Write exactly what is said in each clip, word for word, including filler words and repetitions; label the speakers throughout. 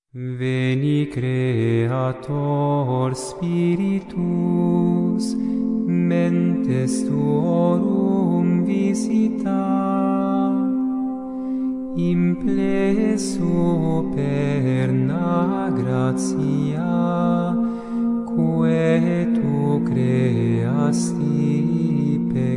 Speaker 1: Veni Creator Spiritus, mentes tuorum visita, impleso perna gratia, quae tu creasti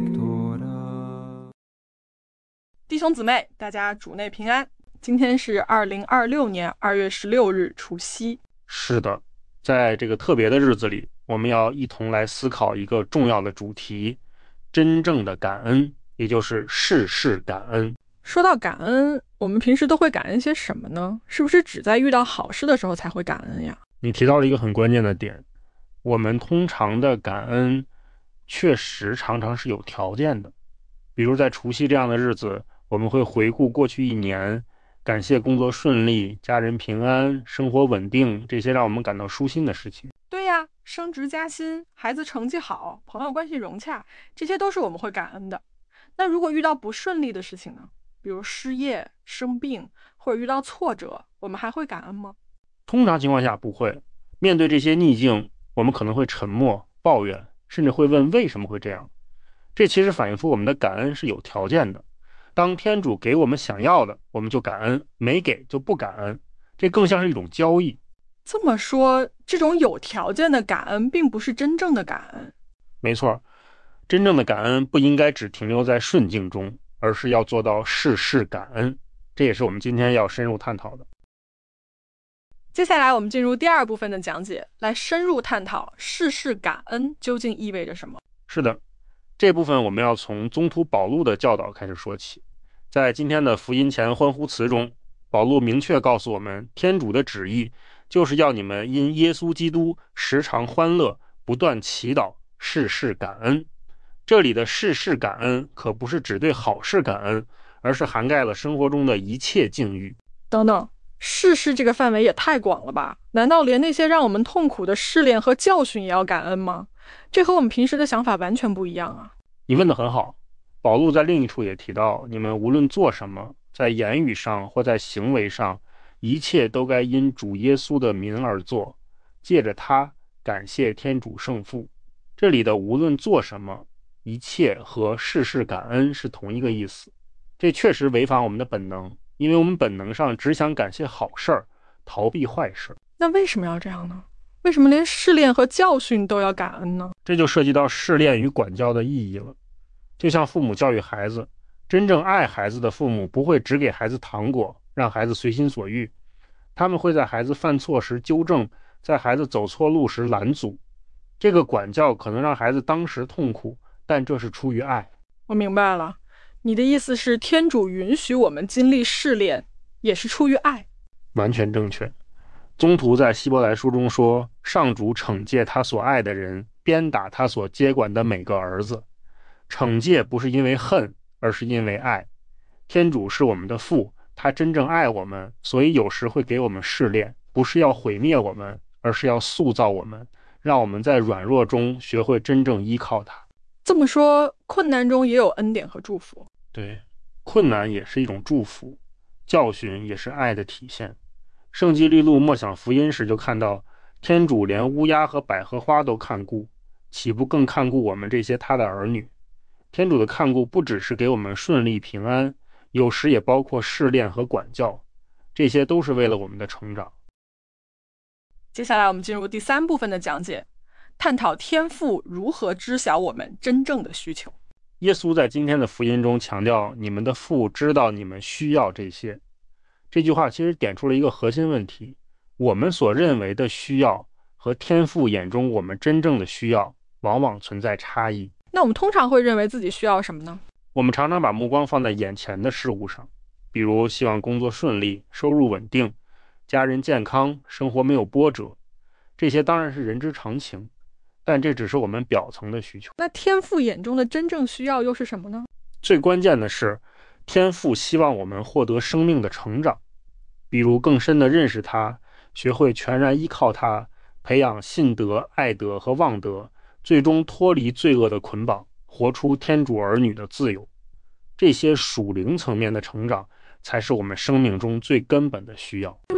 Speaker 1: pectora。
Speaker 2: 弟兄姊妹，大家主内平安。今天是二零二六年二月十六日，除夕。
Speaker 3: 是的，在这个特别的日子里，我们要一同来思考一个重要的主题：真正的感恩，也就是事事感恩。
Speaker 2: 说到感恩，我们平时都会感恩些什么呢？是不是只在遇到好事的时候才会感恩呀？
Speaker 3: 你提到了一个很关键的点，我们通常的感恩确实常常是有条件的。比如在除夕这样的日子，我们会回顾过去一年，感谢工作顺利、家人平安、生活稳定，这些让我们感到舒心的事情。
Speaker 2: 对呀，升职加薪、孩子成绩好、朋友关系融洽，这些都是我们会感恩的。那如果遇到不顺利的事情呢？比如失业、生病，或者遇到挫折，我们还会感恩吗？
Speaker 3: 通常情况下不会。面对这些逆境，我们可能会沉默、抱怨，甚至会问为什么会这样。这其实反映出我们的感恩是有条件的。当天主给我们想要的，我们就感恩，没给就不感恩，这更像是一种交易。
Speaker 2: 这么说，这种有条件的感恩并不是真正的感恩。
Speaker 3: 没错，真正的感恩不应该只停留在顺境中，而是要做到事事感恩，这也是我们今天要深入探讨的。
Speaker 2: 接下来我们进入第二部分的讲解，来深入探讨事事感恩究竟意味着什么。
Speaker 3: 是的，这部分我们要从宗徒保禄的教导开始说起。在今天的福音前欢呼词中，保禄明确告诉我们，天主的旨意就是要你们因耶稣基督时常欢乐，不断祈祷，事事感恩。这里的事事感恩可不是只对好事感恩，而是涵盖了生活中的一切境遇。
Speaker 2: 等等，事事这个范围也太广了吧？难道连那些让我们痛苦的试炼和教训也要感恩吗？这和我们平时的想法完全不一样啊。
Speaker 3: 你问得很好，保禄在另一处也提到，你们无论做什么，在言语上或在行为上，一切都该因主耶稣的名而做，借着他感谢天主圣父。这里的无论做什么，一切和事事感恩是同一个意思。这确实违反我们的本能，因为我们本能上只想感谢好事儿，逃避坏事。
Speaker 2: 那为什么要这样呢？为什么连试炼和教训都要感恩呢？
Speaker 3: 这就涉及到试炼与管教的意义了。就像父母教育孩子，真正爱孩子的父母不会只给孩子糖果，让孩子随心所欲，他们会在孩子犯错时纠正，在孩子走错路时拦阻。这个管教可能让孩子当时痛苦，但这是出于爱。
Speaker 2: 我明白了，你的意思是天主允许我们经历试炼，也是出于爱。
Speaker 3: 完全正确。宗徒在希伯来书中说，上主惩戒他所爱的人，鞭打他所接管的每个儿子。惩戒不是因为恨，而是因为爱。天主是我们的父，他真正爱我们，所以有时会给我们试炼，不是要毁灭我们，而是要塑造我们，让我们在软弱中学会真正依靠他。
Speaker 2: 这么说，困难中也有恩典和祝福。
Speaker 3: 对，困难也是一种祝福，教训也是爱的体现。圣基利路默想福音时就看到，天主连乌鸦和百合花都看顾，岂不更看顾我们这些他的儿女？天主的看顾不只是给我们顺利平安，有时也包括试炼和管教，这些都是为了我们的成长。
Speaker 2: 接下来我们进入第三部分的讲解，探讨天父如何知晓我们真正的需求。
Speaker 3: 耶稣在今天的福音中强调，你们的父知道你们需要这些。这句话其实点出了一个核心问题，我们所认为的需要和天父眼中我们真正的需要往往存在差异。
Speaker 2: 那我们通常会认为自己需要什么呢？
Speaker 3: 我们常常把目光放在眼前的事物上，比如希望工作顺利、收入稳定、家人健康、生活没有波折，这些当然是人之常情，但这只是我们表层的需求。
Speaker 2: 那天父眼中的真正需要又是什么呢？
Speaker 3: 最关键的是，天父希望我们获得生命的成长，比如更深地认识他，学会全然依靠他，培养信德、爱德和望德，最终脱离罪恶的捆绑，活出天主儿女的自由。这些属灵层面的成长才是我们生命中最根本的需要。
Speaker 2: 这么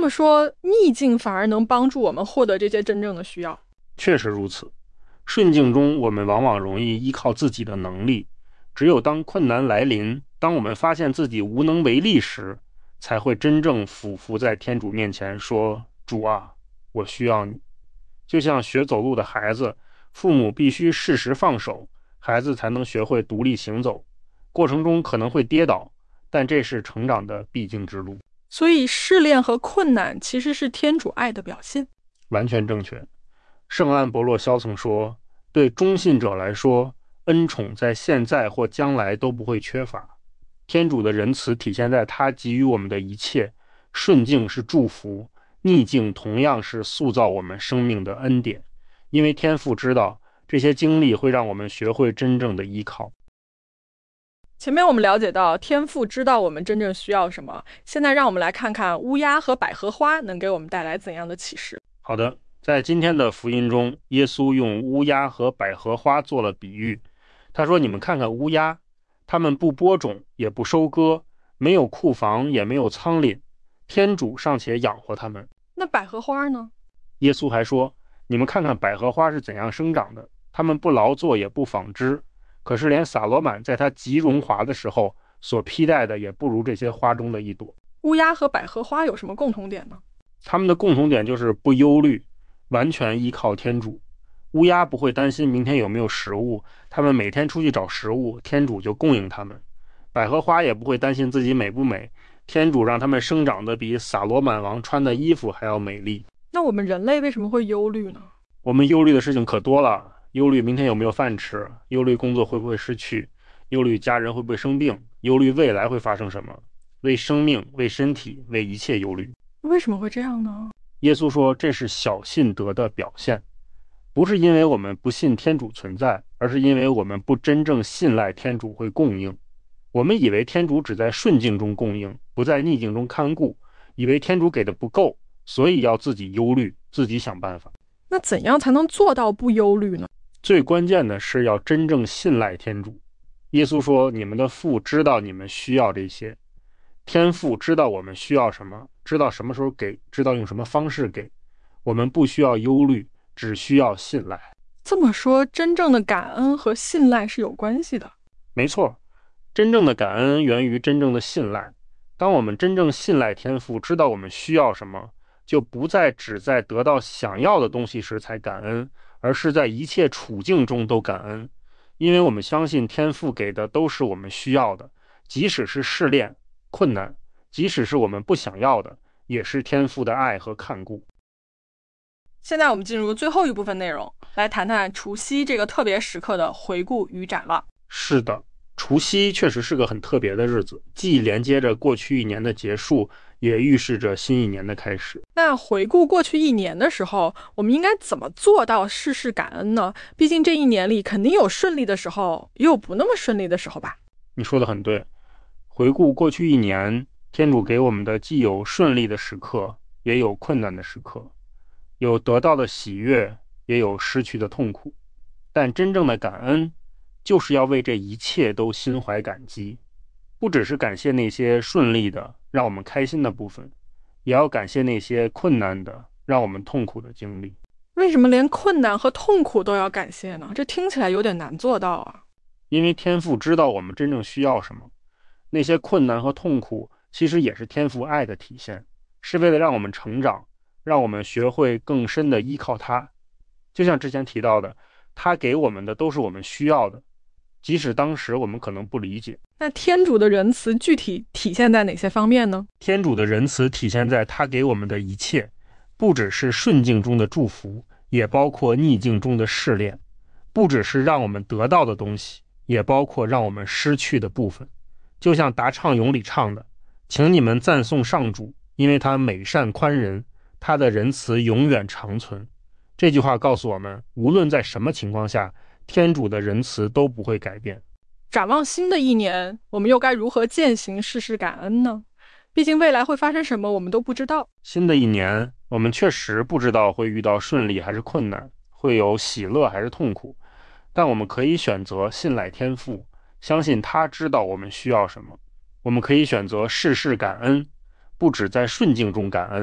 Speaker 2: 么说，逆境反而能帮助我们获得这些真正的需要。
Speaker 3: 确实如此，顺境中我们往往容易依靠自己的能力，只有当困难来临，当我们发现自己无能为力时，才会真正俯伏在天主面前说，主啊，我需要你。就像学走路的孩子，父母必须适时放手，孩子才能学会独立行走，过程中可能会跌倒，但这是成长的必经之路。
Speaker 2: 所以试炼和困难其实是天主爱的表现。
Speaker 3: 完全正确。圣安伯洛肖曾说，对忠信者来说，恩宠在现在或将来都不会缺乏。天主的仁慈体现在他给予我们的一切，顺境是祝福，逆境同样是塑造我们生命的恩典，因为天父知道这些经历会让我们学会真正的依靠。
Speaker 2: 前面我们了解到天父知道我们真正需要什么，现在让我们来看看乌鸦和百合花能给我们带来怎样的启示。
Speaker 3: 好的，在今天的福音中，耶稣用乌鸦和百合花做了比喻。他说，你们看看乌鸦，它们不播种也不收割，没有库房也没有仓廪，天主尚且养活它们。
Speaker 2: 那百合花呢？
Speaker 3: 耶稣还说，你们看看百合花是怎样生长的，它们不劳作也不纺织，可是连撒罗满在他极荣华的时候所披戴的也不如这些花中的一朵。
Speaker 2: 乌鸦和百合花有什么共同点呢？
Speaker 3: 它们的共同点就是不忧虑，完全依靠天主。乌鸦不会担心明天有没有食物，它们每天出去找食物，天主就供应它们。百合花也不会担心自己美不美，天主让它们生长得比撒罗满王穿的衣服还要美丽。
Speaker 2: 那我们人类为什么会忧虑呢？
Speaker 3: 我们忧虑的事情可多了，忧虑明天有没有饭吃，忧虑工作会不会失去，忧虑家人会不会生病，忧虑未来会发生什么，为生命、为身体、为一切忧虑。
Speaker 2: 为什么会这样呢？
Speaker 3: 耶稣说，这是小信德的表现，不是因为我们不信天主存在，而是因为我们不真正信赖天主会供应。我们以为天主只在顺境中供应，不在逆境中看顾，以为天主给的不够，所以要自己忧虑，自己想办法。
Speaker 2: 那怎样才能做到不忧虑呢？
Speaker 3: 最关键的是要真正信赖天主。耶稣说，你们的父知道你们需要这些，天父知道我们需要什么，知道什么时候给，知道用什么方式给，我们不需要忧虑，只需要信赖。
Speaker 2: 这么说，真正的感恩和信赖是有关系的。
Speaker 3: 没错，真正的感恩源于真正的信赖。当我们真正信赖天父，知道我们需要什么，就不再只在得到想要的东西时才感恩，而是在一切处境中都感恩。因为我们相信天父给的都是我们需要的，即使是试炼、困难，即使是我们不想要的，也是天父的爱和看顾。
Speaker 2: 现在我们进入最后一部分内容，来谈谈除夕这个特别时刻的回顾与展望。
Speaker 3: 是的，除夕确实是个很特别的日子，既连接着过去一年的结束，也预示着新一年的开始。
Speaker 2: 那回顾过去一年的时候，我们应该怎么做到事事感恩呢？毕竟这一年里肯定有顺利的时候，也有不那么顺利的时候吧。
Speaker 3: 你说的很对，回顾过去一年，天主给我们的既有顺利的时刻，也有困难的时刻，有得到的喜悦，也有失去的痛苦。但真正的感恩，就是要为这一切都心怀感激，不只是感谢那些顺利的让我们开心的部分，也要感谢那些困难的让我们痛苦的经历。
Speaker 2: 为什么连困难和痛苦都要感谢呢？这听起来有点难做到啊。
Speaker 3: 因为天父知道我们真正需要什么，那些困难和痛苦其实也是天父爱的体现，是为了让我们成长，让我们学会更深的依靠他。就像之前提到的，他给我们的都是我们需要的，即使当时我们可能不理解。
Speaker 2: 那天主的仁慈具体体现在哪些方面呢？
Speaker 3: 天主的仁慈体现在他给我们的一切，不只是顺境中的祝福，也包括逆境中的试炼，不只是让我们得到的东西，也包括让我们失去的部分。就像答唱咏里唱的，请你们赞颂上主，因为他美善宽仁，他的仁慈永远长存。这句话告诉我们，无论在什么情况下，天主的仁慈都不会改变。
Speaker 2: 展望新的一年，我们又该如何践行事事感恩呢？毕竟未来会发生什么我们都不知道。
Speaker 3: 新的一年，我们确实不知道会遇到顺利还是困难，会有喜乐还是痛苦，但我们可以选择信赖天父，相信他知道我们需要什么。我们可以选择事事感恩，不只在顺境中感恩，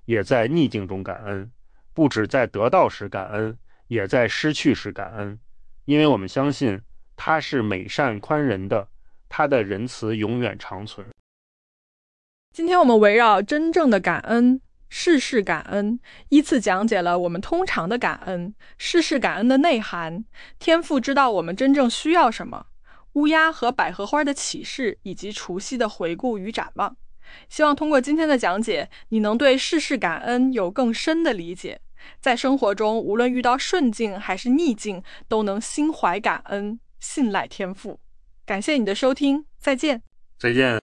Speaker 3: 也在逆境中感恩，不只在得到时感恩，也在失去时感恩，因为我们相信他是美善宽仁的，他的仁慈永远长存。
Speaker 2: 今天我们围绕真正的感恩、事事感恩，依次讲解了我们通常的感恩、事事感恩的内涵，天父知道我们真正需要什么，乌鸦和百合花的启示，以及除夕的回顾与展望。希望通过今天的讲解，你能对事事感恩有更深的理解，在生活中无论遇到顺境还是逆境，都能心怀感恩，信赖天父。感谢你的收听，再见。
Speaker 3: 再见。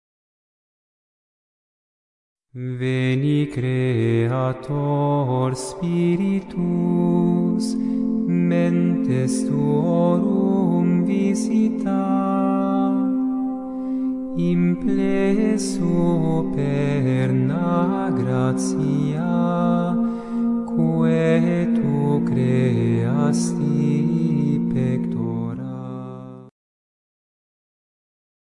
Speaker 1: Veni Creator Spiritus, mentes tuorum visita, impleso perna gratia, quae tu creasti